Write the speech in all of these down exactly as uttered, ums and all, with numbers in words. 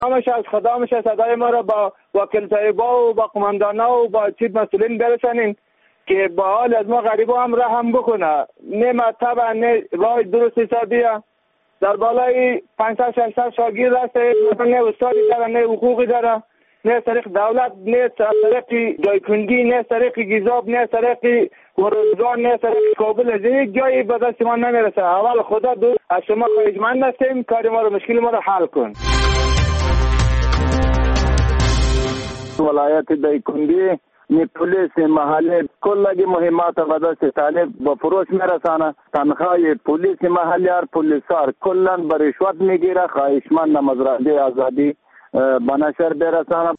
همش از خدا میشه صدای ما را با وکیل صاحبا و با قماندانا و با چیز مسئولین برسانین که با حال از ما غریبا هم رحم بکنه. نه مطبع نه راه درست حسابیه. در بالای پانصد ششصد شاگرد هست، نه استادی داره نه حقوقی داره، نه طریق دولت، نه طریق جایکندی، نه طریق گیزاب، نه طریق ورزگان، نه طریق کابل. از یک جایی به دست ما نمیرسه. اول خدا دو از شما خواهشمند هستیم کار ما رو مشکل ما رو حل کن. ولایت جایکندی نی پلیس محلی کلگی مهمات به دست طالب با فروش میرسانه. تنخواه پلیس محلی هر پلیسار کلا به رشوت میگیره. خواهشمند مزرعه آزادی به نشر برسانه.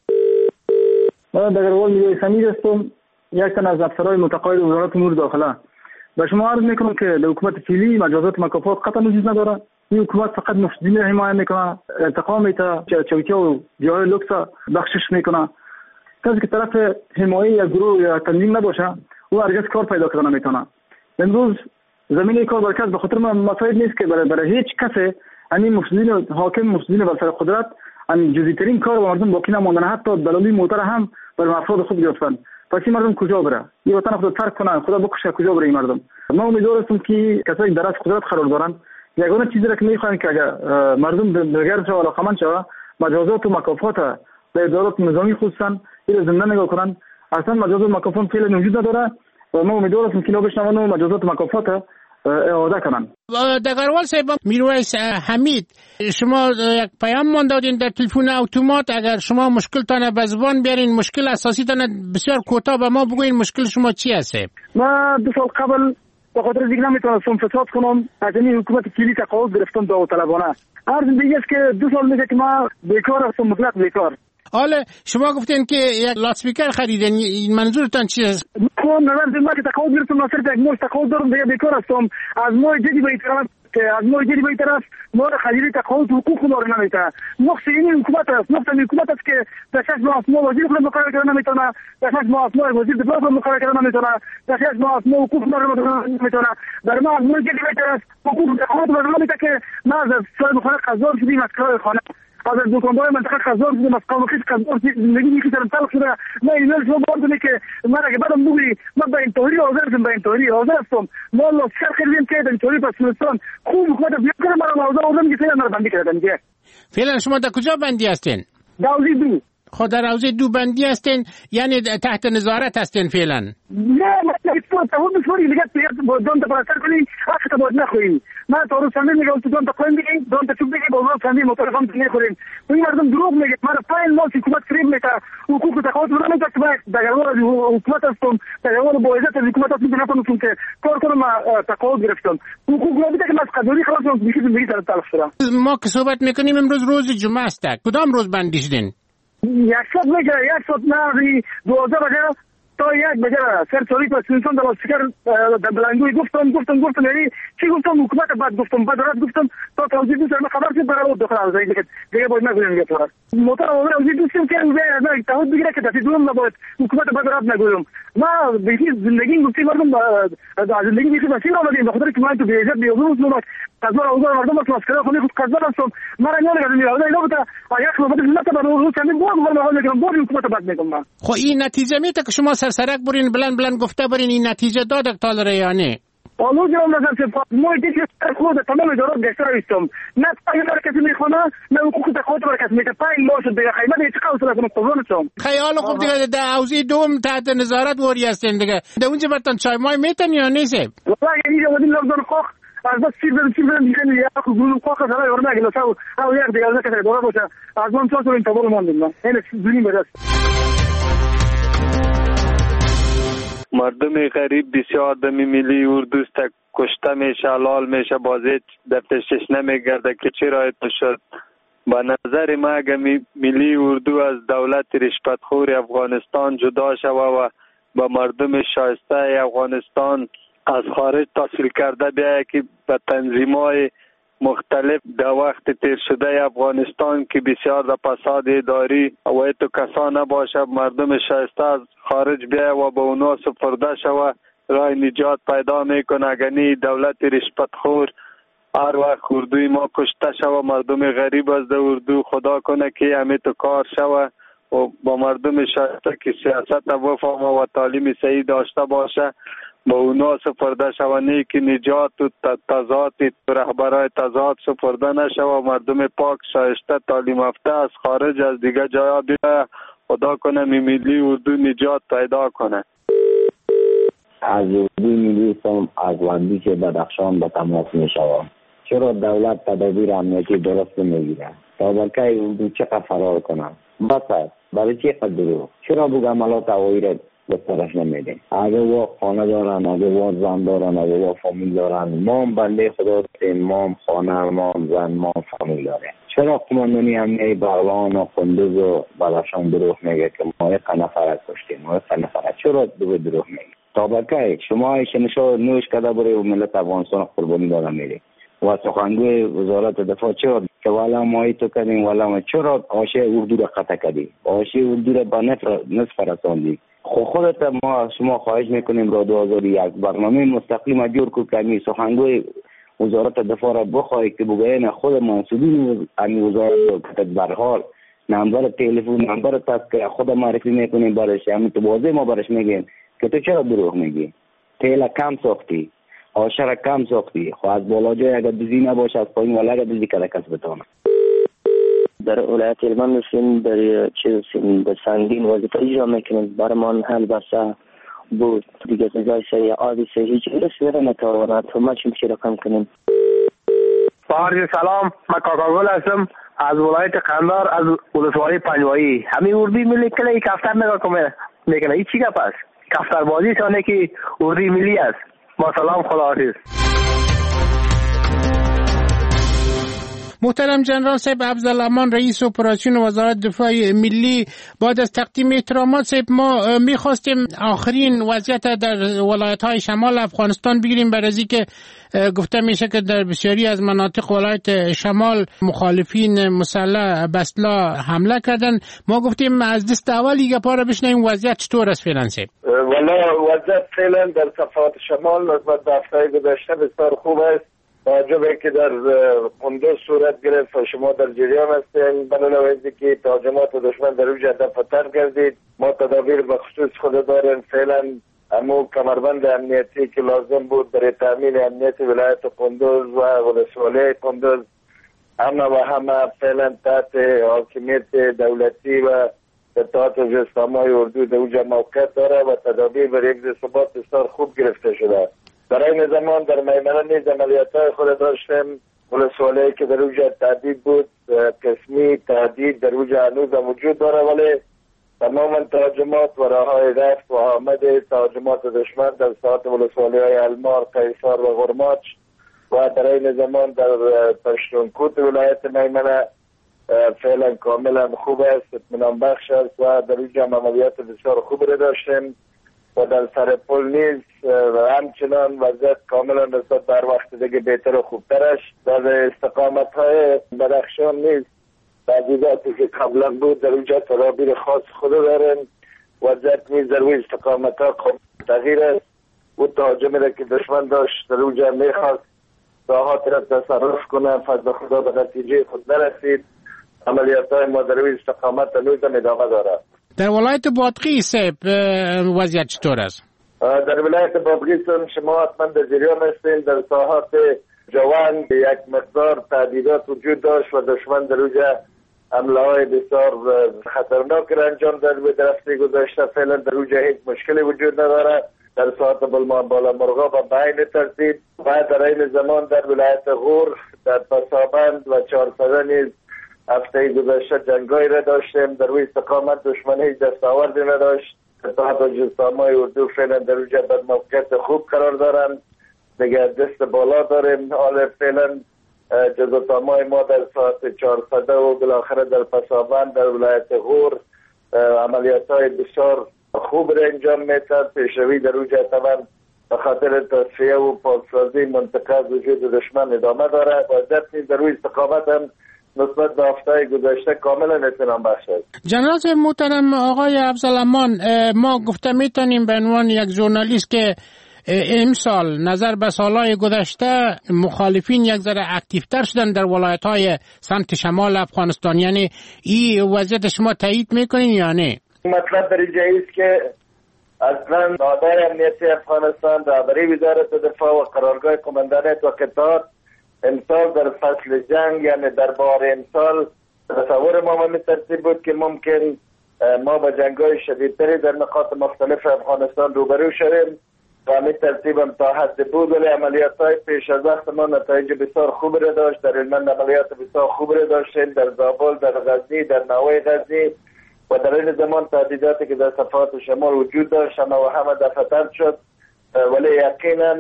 من دگرگوال میگه سمیر هستم، یک تن از افسرهای متقاعد وزارت امور داخله. به شما عرض میکنم که در حکومت فعلی مجازات مکافات قطعا وجود نداره. این حکومت فقط مفسدین را حمایت میکنه، انتقام میته، چوکیه و جای لوکس بخشش میکنه. کسی که طرف حمایت یا گروه یا تنظیم نباشه او هرگز کار پیدا کردن نمیتونه. امروز زمینه کار برکت به خاطر مسائل نیست که برای, برای هیچ کسی همین مفسدین حاکم مفسدین بر سر قدرت ان جزئی‌ترین کار به مردم باقی نماندن. حتی دلالی موتر هم بر افراد خود گرفتن. پس این مردم کجا بره؟ این وطن خود ترک کنه، خدا بکشه، کجا بره این مردم؟ ما امیدوار هستیم که کسایی که در از قدرت قرار دارن یگانه چیزی را که میخواین که اگر مردم دلگرم شوه و علاقمند شوه مجازات و مکافات به ادارات نظامی خصوصا این زنده نگاه کنن. اصلا مجازات و مکافات فعلا وجود نداره و ما امیدوار هستیم که اینا بشنون و مجازات و مکافات اعاده کنن. دگرگوال صاحب میرویس حمید، شما یک پیام من دادین در تلفن اتومات. اگر شما مشکلتان به زبان بیارین، مشکل اساسی تان بسیار کوتاه به ما بگوین مشکل شما چی است؟ ما دو سال قبل به خاطر دیگه نمیتونستم فساد کنم، از این حکومت فعلی تقاعد گرفتم داوطلبانه. عرض دیگه است که دو سال میشه که ما بیکار هستم، مطلق بیکار. حالا شما گفتین که یک لاسپیکر خریدین، این منظورتان چی است؟ من نظر ما که تقاعد گرفتم، ما صرف یک ماه تقاعد دارم، دیگه بیکار هستم. از ما جدی به طرف که از ما جدی به طرف ما خریدی تقاعد حقوق ما رو نمیته. نقص این حکومت است، نقص این حکومت است که در شش ماه ما وزیر خود مقرر کردن نمیتونه، در شش ماه ما وزیر دفاع خود مقرر کردن نمیتونه، در شش ماه ما حقوق ما رو نمیتونه. در ما از ما جدی به طرف حقوق تقاعد ما رو نمیته که ما از صاحب خانه قزار شدیم، از کرای خانه از دکاندار منطقه قزار شدیم، از قوم خیش قزار زندگی میکنم تلخ شده. ما ایمیل شما بردم که من اگه بعدم بگی من به این توری حاضر هستم، به این توری حاضر هستم. ما الله شرخ کردیم که این توری پاسپورتان خوب حکومت بیاد کنه مرا موضوع اونم که فعلا بندی کردن. دیگه فعلا شما در کجا بندی هستین؟ داوزی دو. خود در حوزه دو بندی هستین، یعنی تحت نظارت هستین فعلا؟ نه ما تو تهون مسوری میگه تو دون تا پاسر کنی اخت بود نخوین. ما تو رو سنمی میگم تو دون تا کوین میگی دون تا چوب میگی باور سنمی مترفم نخورین. این مردم دروغ میگه. ما فایل ما حکومت فریب میتا حقوق تقاعد رو نمیده که دغرور حکومت هستم، دغرور با عزت حکومت هستم، نمیتونم که کار کنم تقاعد گرفتم. حقوق رو میده که ما قضایی خلاص میشه میگی سر تلخ شده. ما که صحبت میکنیم امروز روز جمعه است. کدام روز بندی شدین؟ یکصد میگه یکصد نه دوازده بجه تا یک بجه سر چالی پس انسان در سکر در بلندوی گفتم گفتم گفتم یعنی چی گفتم حکومت بعد گفتم بعد رد گفتم تا توضیح دوست من خبر شد برای داخل از این دیگه دیگه باید نگویم دیگه تو موتور اول توضیح دوستم که نه تعهد بگیره که دفعه دوم نباید حکومت بعد رد نگویم. ما بیشی زندگی گفتیم مردم از زندگی بیشی مسیر آمدیم به خاطر که من تو بیعزت بیابروز نمک از ما اوضاع مردم از مسکره خونی خود قضا هستم. من نمیگم میاد اینا بوده یک خبر نه تا برای چندین بار ما حال میکنم بار حکومت بعد میگم. خب این نتیجه میته که شما سرسرک برین بلند بلند گفته برین این نتیجه داد تال ریانه. آلو جناب نظر که ما دیگه خود تمام ادارات گشتر هستم. نه پای مرکزی میخونه نه حقوق تقاعد مرکز میته پای ما شد دیگه خیلی من هیچ قوس نکنم قربون شم. خیال خوب دیگه در حوزه دوم تحت نظارت وری هستین دیگه. در اونجا برتون چای مای میتن یا نیست؟ والله یعنی جو دین لازم خوخ از بس چیز دارم چیز دارم دیگه یا خود گلو خوخ از راه ورنه گلو سو او یک دیگه از کسی دوره باشه از من چطور این تبور ماندیم من این دنیا بدست. مردم غریب بسیار آدم ملی اردوست کشته میشه، حلال میشه، بازی دفترش نمیگرده که چرا ایت شد. با نظر ما اگر ملی اردو از دولت رشوتخور افغانستان جدا شوه و با مردم شایسته افغانستان از خارج تحصیل کرده بیایه که به تنظیم‌های مختلف در وقت تیر شده افغانستان که بسیار در فساد اداری و ایتو کسا نباشه، مردم شایسته از خارج بیایه و به اونا سپرده شوه، راه نجات پیدا میکنه. اگر نی دولت رشوتخور هر وقت اردوی ما کشته شوه، مردم غریب از در اردو خدا کنه که همه تو کار شوه و با مردم شایسته که سیاست بفهمه و تعلیم صحیح داشته باشه، با اونا سپرده شوه، نه که نجات و تضاد رهبرای تضاد سپرده نشوه. مردم پاک شایسته تعلیم یافته از خارج از دیگه جایا بیا، خدا کنه ملی اردو نجات پیدا کنه. از اردو ملی سم از وندی که بدخشان به تماس می شوم. چرا دولت تدابیر امنیتی درست نمیگیره؟ تا بلکه اردو چقدر فرار کنم؟ بس است. برای چی قدر درو؟ چرا بگه عملات هوایی را بسترش نمیدین؟ اگه وا خانه دارن، اگه وا زن دارن، اگه وا فامیل دارن، ما هم بنده خدا هستیم، ما هم خانه، ما هم زن، ما هم فامیل داریم. چرا قماندانی امنیتی بغلان و قندوز و بدخشان دروغ میگه که ما یک نفر کشتیم، ما یک نفر؟ چرا دو دروغ میگه؟ تا بلکه شما ایشنشو نوش کده بره و ملت افغانستان قربانی داره میری و سخنگوی وزارت دفاع چرا که والا ما تو کردیم، والا ما چرا آشه اردو را قطع کردی، آشه اردو را با نصف رساندی؟ خود خودت ما شما خواهش میکنیم را دو هزار و یک برنامه مستقیم جور کو که سخنگوی وزارت دفاع را بخواهی که بگوین خود منصوبین امی وزارت که برحال نمبر تلفن، نمبر تذکره خود معرفی میکنیم برش، همین تو واضح ما برش میگیم که تو چرا دروغ میگی؟ تیل کم ساختی، آشر کم ساختی، خو از بالا جای اگر دوزی نباشه از پایین والا اگر دوزی کده کس بتانه. در ولایت هلمند هستیم، در چیز به سنگین وظیفه اجرا میکنیم، برمان حل بسه بود دیگه تجای سریع آبی سه هیچ رسیده نتواند تو ما چیم چی رقم کنیم. بارد سلام، من کاکاگل هستم از ولایت قندار از ولسوالی پنجوایی. همین اردوی ملی کلی کفتر نگاه کنه میکنه، این چی گپ است؟ کفتر بازی شانه که اردوی ملی است. با سلام، خدا حافظ. محترم جنرال صاحب عبدالامان رئیس اپراسیون وزارت دفاع ملی، بعد از تقدیم احترامات صاحب ما میخواستیم آخرین وضعیت در ولایت‌های شمال افغانستان بگیریم، برای از اینکه گفته میشه که در بسیاری از مناطق ولایت شمال مخالفین مسلح به اسلحه حمله کردن. ما گفتیم از دست اولی گپا را بشنویم وضعیت چطور است فعلا صاحب؟ والا وضعیت فعلا در صفحات شمال نسبت به هفته گذشته بسیار خوب است. واجبه که در قندوز صورت گرفت و شما در جریان هستین، بنابراین که تهاجمات دشمن در اوج دفتر گردید. ما تدابیر بخصوص خود داریم فعلا، امو کمربند امنیتی که لازم بود برای تامین امنیت ولایت قندوز و ولسوالی قندوز همه و همه فعلا تحت حاکمیت دولتی و اطاعت از اسلامای اردو در اوج موقعیت داره و تدابیر برای یک ثبات بسیار خوب گرفته شده. در این زمان در میمنه نیز عملیات‌های خود داشتیم. ولسوالی که در اوج تهدید بود، قسمی تهدید در اوج هنوز وجود داره، ولی تمام تهاجمات و راه‌های رفت و آمد تهاجمات دشمن در ساحات ولسوالی‌های المار، قیصر و غرماچ و در این زمان در پشتونکوت ولایت میمنه فعلا کاملا خوب است، اطمینان بخش است و در اوج عملیات بسیار خوب را داشتیم. و در سر پل نیز همچنان وضعیت کاملا نسبت بر وقت دیگه بهتر و خوبترش. در استقامت های بدخشان نیز تجهیزاتی که قبلا بود در اونجا تدابیر خاص خود دارن. وضعیت نیز در اون استقامت ها تغییر است. او تهاجمی را که دشمن داشت در اونجا میخواست ساحات را تصرف کنه، فضل خدا به نتیجه خود نرسید. عملیات های ما در اون استقامت هنوز هم ادامه دارد. در ولایت بادغیس صاحب وضعیت چطور است؟ در ولایت بادغیس شما حتما در جریان هستین. در ساحات جوان یک مقدار تهدیدات وجود داشت و دشمن در اونجا حمله های بسیار خطرناک را انجام داد و در هفته گذشته فعلا در اونجا هیچ مشکلی وجود نداره. در ساحات بالا مرغا و بعین ترتیب و در این زمان در ولایت غور، در پسابند و چهارسده نیز هفته گذشته جنگایی را داشتیم. در روی استقامت دشمن هیچ دستاوردی نداشت. اتحاد جسامای اردو فعلا در اونجا در موقعیت خوب قرار دارند، دیگه دست بالا داریم. حال فعلا جزاتامای ما در ساعت چهارصده و بالاخره در پسابند در ولایت غور عملیات های بسیار خوب را انجام میتن. پیشروی در اونجا طبعا به خاطر تصفیه و پاکسازی منطقه از وجود دشمن ادامه داره. وضعیت نیز در روی استقامت هم نسبت به هفته گذشته کاملا اطمینان بخش است. جناب محترم آقای عبدالامان، ما گفته میتونیم به عنوان یک ژورنالیست که امسال نظر به سالهای گذشته مخالفین یک ذره اکتیفتر شدن در ولایت‌های سمت شمال افغانستان، یعنی این وضعیت شما تایید میکنین یا نه؟ مطلب در اینجا است که اصلا نادر امنیتی افغانستان رهبری وزارت دفاع و قرارگاه قماندانیت و قطعات امسال در فصل جنگ، یعنی در بهار امسال، تصور ما می ترتیب بود که ممکن ما با جنگ‌های شدیدتری در نقاط مختلف افغانستان روبرو شویم و همین ترتیب هم تا حد بود، ولی عملیات‌های پیش از وقت ما نتایج بسیار خوب را داشت. در علمان عملیات بسیار خوب را داشتیم در زابل، در غزنی، در نوای غزنی و در این زمان تهدیداتی که در صفحات شمال وجود داشت همه و همه دفع‌تر شد، ولی یقینا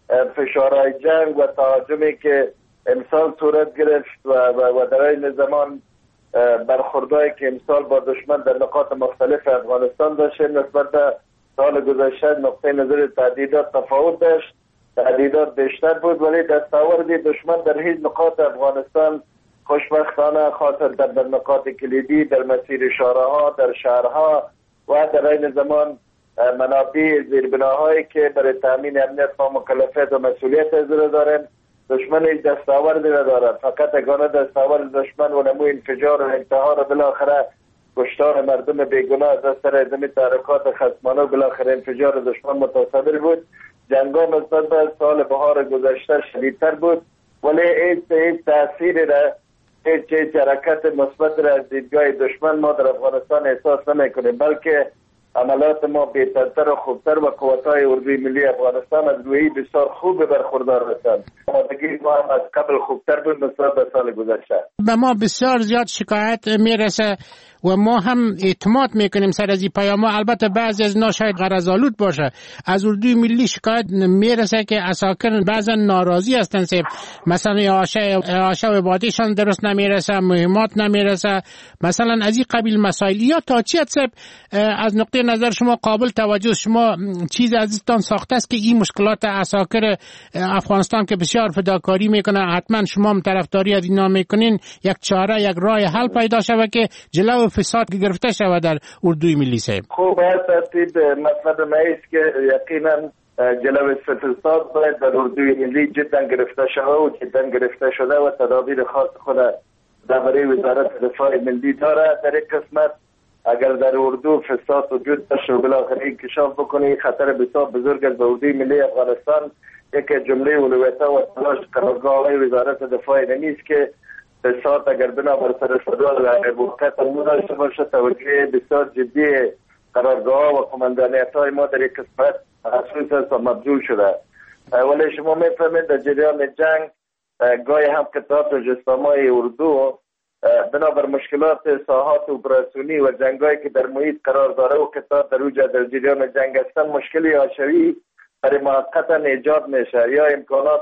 فشارهای جنگ و تهاجمی که امسال صورت گرفت و, و, و در این زمان برخوردهایی که امسال با دشمن در نقاط مختلف افغانستان داشتیم نسبت به سال گذشته نقطه نظر تهدیدات تفاوت داشت. تهدیدات بیشتر بود ولی دستاورد دشمن در هیچ نقاط افغانستان خوشبختانه خاصه در, در نقاط کلیدی در مسیر شهرها، در شهرها و در این زمان منابع زیربناهایی که برای تامین امنیت ما مکلفیت و مسئولیت اجرا داریم، دشمن هیچ دستاوردی ندارد. فقط اگانه دستاورد دشمن و نمو انفجار و انتحار و بالاخره کشتار مردم بیگناه از اثر ادمی تحرکات خصمانه و بالاخره انفجار دشمن متصدر بود. جنگا نسبت به سال بهار گذشته شدیدتر بود ولی هیچ هیچ تأثیری را، هیچ هیچ حرکت مثبت را از دیدگاه دشمن ما در افغانستان احساس نمی‌کنیم، بلکه عملات ما بهترتر و خوبتر و قوت‌های اردوی ملی افغانستان از روی بسیار خوب برخوردار هستند. آمادگی ما هم از قبل خوبتر بود نسبت به سال گذشته. به ما بسیار زیاد شکایت میرسه و ما هم اعتماد میکنیم سر از این پیاما. البته بعضی از اینا شاید غرض‌آلود باشه. از اردوی ملی شکایت میرسه که عساکر بعضا ناراضی هستن، سیب مثلا آشه و بادیشان درست نمیرسه، مهمات نمیرسه، مثلا از این قبیل مسائل. یا تا چی سیب از نقطه نظر شما قابل توجه، شما چیز عزیزتان ساخته است که این مشکلات عساکر افغانستان که بسیار فداکاری میکنه، حتما شما هم طرفداری از اینا میکنین، یک چاره یک راه حل پیدا شود که جلو فساد گرفته شود در اردوی ملی. صاحب خوب است ترتیب مطلب ما است که یقینا جلو فساد باید در اردوی ملی جدا گرفته شود و جدا گرفته شده و تدابیر خاص خود درباره وزارت دفاع ملی داره. در این قسمت اگر در اردو فساد وجود داشت و بالاخره انکشاف بکنه خطر بسیار بزرگ از اردوی ملی افغانستان. یک جمله اولویت‌ها و تلاش قرارگاه وزارت دفاع نیست که فساد اگر بنابر سر صدا و موقت امور داشته باشه توجه بسیار جدی قرارگاه و قماندانیت‌های ما در یک قسمت خصوص است و مبذول شده. ولی شما می‌فهمید در جریان جنگ گاهی هم قطعات و جسامای اردو بنابر مشکلات ساحات اپراسیونی و جنگایی که در محیط قرار داره و قطعات در اوج در جریان جنگ هستن مشکلی حاشیه‌ای برای موقتا ایجاد میشه یا امکانات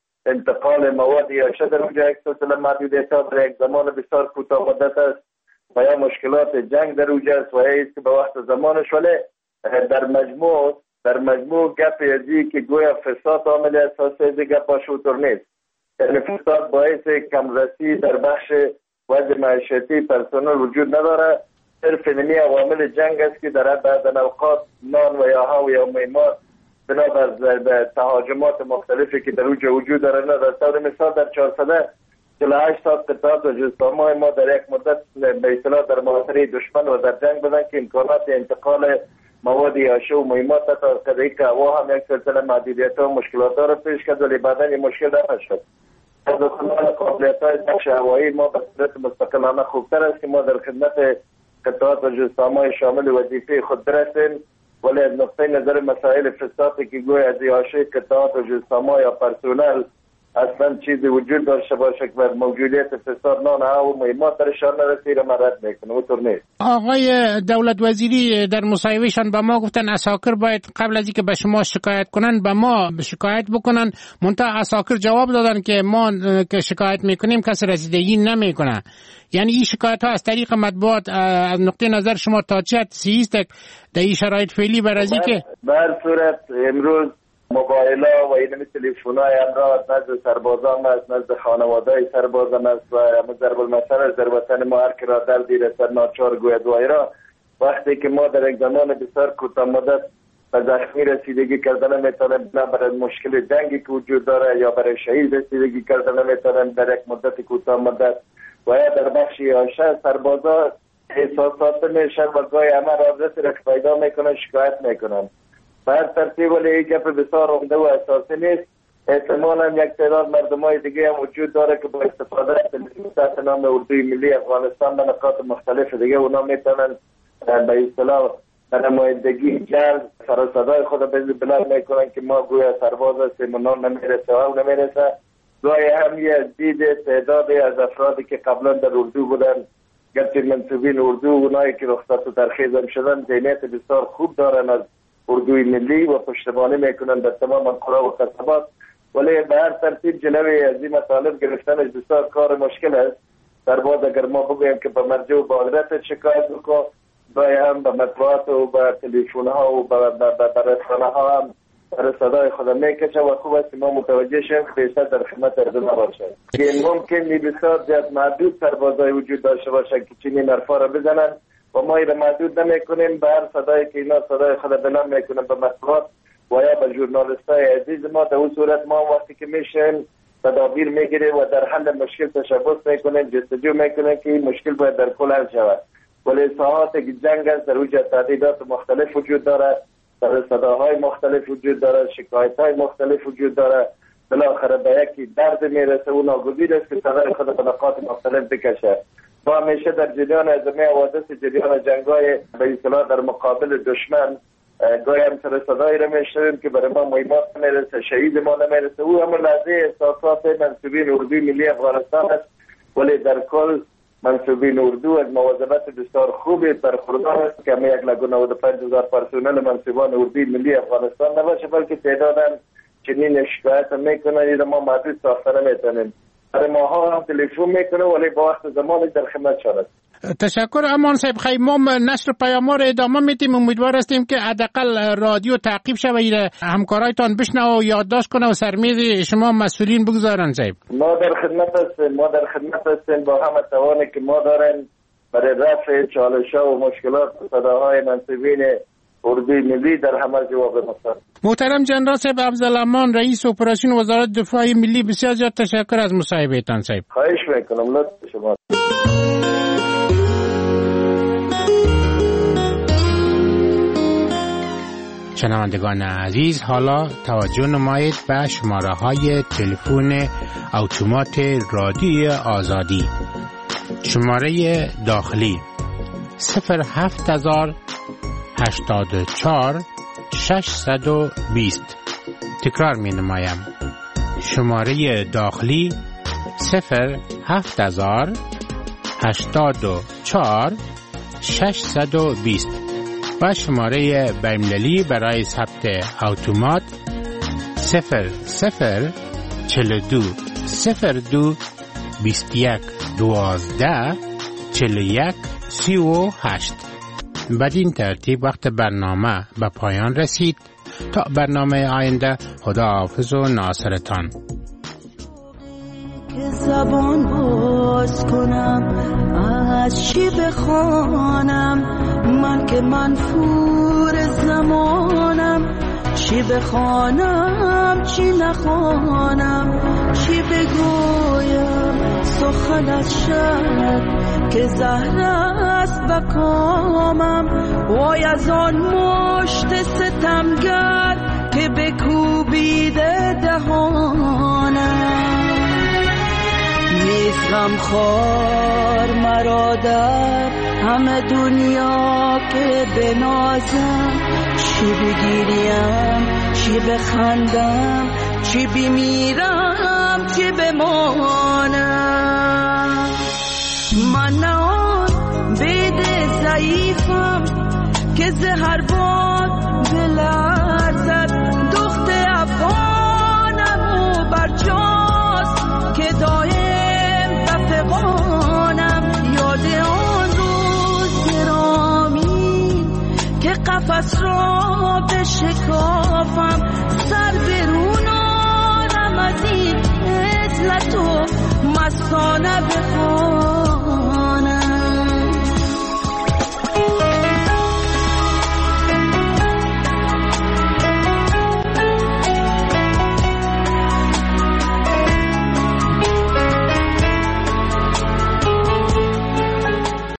انتقال مواد یا شده در اونجا یک سلسله محدودیت‌ها در یک زمان بسیار کوتاه مدت است و یا مشکلات جنگ در اونجا است و یا است که به وقت زمانش. ولی در مجموع در مجموع گپ ازی که گویا فساد عامل اساسی از گپ باشوتر نیست، یعنی فساد باعث کمرسی در بخش وضع معیشتی پرسنل وجود نداره، صرف نمی عوامل جنگ است که در بعض اوقات نان و یا و یا میمات بنابر تهاجمات مختلفی که در اونجا وجود داره. در طور مثال در چهارصد و چهل و هشت تا قطعات و جسامای ما در یک مدت به اصطلاح در محاصره دشمن و در جنگ بودن که امکانات انتقال مواد یاشه و مهمات تا قدری که هوا هم یک سلسله محدودیت و مشکلات را پیش کرد ولی بعدا این مشکل رفع شد. از دخلان قابلیت های بخش هوایی ما به صورت مستقلانه خوبتر است که ما در خدمت قطعات و جسامای شامل وظیفه خود برسیم، ولی از نقطه نظر مسائل فسادی که گویا از یاشه قطعات و جسامای یا پرسونل اصلا چیزی وجود داشته باشه که بر موجودیت فساد نان ها و مهمات درشان نرسی را مرد میکنه و طور نیست. آقای دولت وزیری در مصاحبهشان به ما گفتن عساکر باید قبل از اینکه به شما شکایت کنن به ما شکایت بکنن، منتها عساکر جواب دادن که ما که شکایت میکنیم کسی رسیدگی نمیکنه. یعنی این شکایت ها از طریق مطبوعات از نقطه نظر شما تا چه حدی است در این شرایط فعلی بر از اینکه بر صورت امروز موبایلا و این تلفن‌های امراض نزد سربازان است، نزد خانواده‌های سربازان است و ضرب المثل از در وطن ما هر که را دردی رسد ناچار گوید وای را. وقتی که ما در یک زمان بسیار کوتاه مدت به زخمی رسیدگی کردن میتونن، نه برای مشکل جنگی که وجود داره یا برای شهید رسیدگی کردن میتونن در یک مدت کوتاه مدت. و یا در بخش یاشه سربازا احساسات میشن و گاهی همه رابطه را پیدا میکنن، شکایت میکنن. به هر ترتیب ولی این گپ بسیار عمده و اساسی نیست. احتمالا یک تعداد مردم های دیگه هم وجود داره که با استفاده از تلویزیون تحت نام اردوی ملی افغانستان به نقاط مختلف دیگه اونا میتونن به اصطلاح به نمایندگی جلد سر و صدای خود بلند میکنن که ما گویا سرباز هستیم و نام نمیرسه و نمیرسه. گاهی هم یه دید تعدادی از افرادی که قبلا در اردو بودن، گرچه منصوبین اردو، اونایی که رخصت و ترخیص هم شدن، ذهنیت بسیار خوب دارن از اردوی ملی و پشتیبانی میکنن در تمام قرى و قصبات، ولی به هر ترتیب جلوی از این مطالب گرفتنش بسیار کار مشکل است. در بعد اگر ما بگویم که به مرجع و به قدرت شکایت بکن، گاهی هم به مطبوعات و به تلفن ها و به رسانه ها هم در صدای خود میکشه و خوب است ما متوجه شیم که بیشتر در خدمت اردو نباشه. که ممکنی بسیار زیاد محدود سربازای وجود داشته باشه که چنین حرفا را بزنن و ما ایره محدود نمیکنیم به هر صدایی که اینا صدای خود بلند میکنن به مطبوعات و یا به ژورنالیستای عزیز ما. در اون صورت ما وقتی که میشن تدابیر میگیریم و در حل مشکل تشبث میکنیم، جستجو میکنیم که این مشکل باید در کل حل شود. ولی ساحات که جنگ است در اوج تعدیدات مختلف وجود داره، در صداهای مختلف وجود داره، شکایت‌های مختلف وجود داره، بالاخره به یکی درد میرسه و ناگزیر است که صدای خود به نقاط مختلف بکشه. ما همیشه در جریان ازمه حوادث جریان جنگ‌های به اصطلاح در مقابل دشمن گاهی هم سر صدایی را میشنویم که برای ما مهمات نمیرسه، شهید ما نمیرسه. او همون لحظه احساسات منصوبین اردوی ملی افغانستان است، ولی در کل منصوبین اردو از مواظبت بسیار خوبی برخوردار است که همه یک لگو نود و پنج هزار پرسنل منصوبان اردوی ملی افغانستان نباشه، بلکه تعدادن چنین شکایت میکنن. این ما محدود ساخته نمیتونیم. برای ماها هم تلفن میکنه ولی با وقت زمانی در خدمت شود. تشکر امان صاحب. خیلی ما نشر پیام‌ها رو ادامه میدیم. امیدوار هستیم که حداقل رادیو تعقیب شوه، همکارایتان بشنوه و یادداشت کنه و سرمیز شما مسئولین بگذارن. صاحب ما در خدمت هستیم، ما در خدمت هستیم با همه توانی که ما دارن برای رفع چالش‌ها و مشکلات صداهای منصوبین اردوی ملی در همه جواب مستقیم. محترم جنرال صاحب افضلامان رئیس اپراسیون وزارت دفاع ملی، بسیار زیاد تشکر از مصاحبهتان. صاحب خواهش میکنم، لطف شما. شنوندگان عزیز، حالا توجه نمایید به شماره های تلفن اتومات رادیو آزادی. شماره داخلی صفر هفت هزار هشتاد و چهار ششصد و بیست. تکرار می نمایم. شماره داخلی صفر هفت هزار هشتاد و چهار ششصد و بیست و شماره بین‌المللی برای ثبت اتومات صفر صفر چهل و دو صفر دو بیست و یک دوازده چهل و یک سی و هشت. بدین ترتیب وقت برنامه به پایان رسید. تا برنامه آینده، خداحافظ و ناصرتان. که زبان باز کنم از چی بخوانم، من که منفور زمانم، چی بخوانم چی نخوانم، چی بگویم سخن از شب که زهر است بکامم. وای از آن مشت ستمگر که بکوبیده دهانم، نیست غمخوار مرا در همه دنیا که بنازم، چی بگیریم چی بخندم، چی بمیرم چی بمانم. من نه آن بید ضعیفم که زهر باد بلرزد، دخت افغانم و برجاست که دایم بفغانم. یاد آن روز گرامی که قفس را بشکافم، سر برونارم از این عزلت و مستانه بخوانم.